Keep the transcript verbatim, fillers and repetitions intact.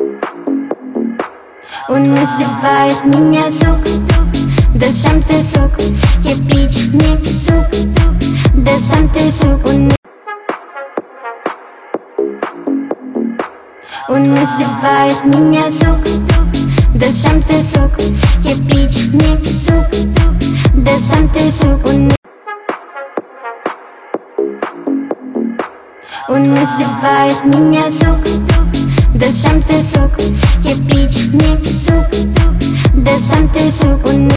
Он называет меня сук, да сам ты сук. Я бич, не сук, да сам ты сук. Он, Он называет меня сук, да сам ты сук. Я бич, не сук, да сам ты сук. Он, Он называет меня сук, да сам ты сук. Я бич, не сук, да сам ты сук. Он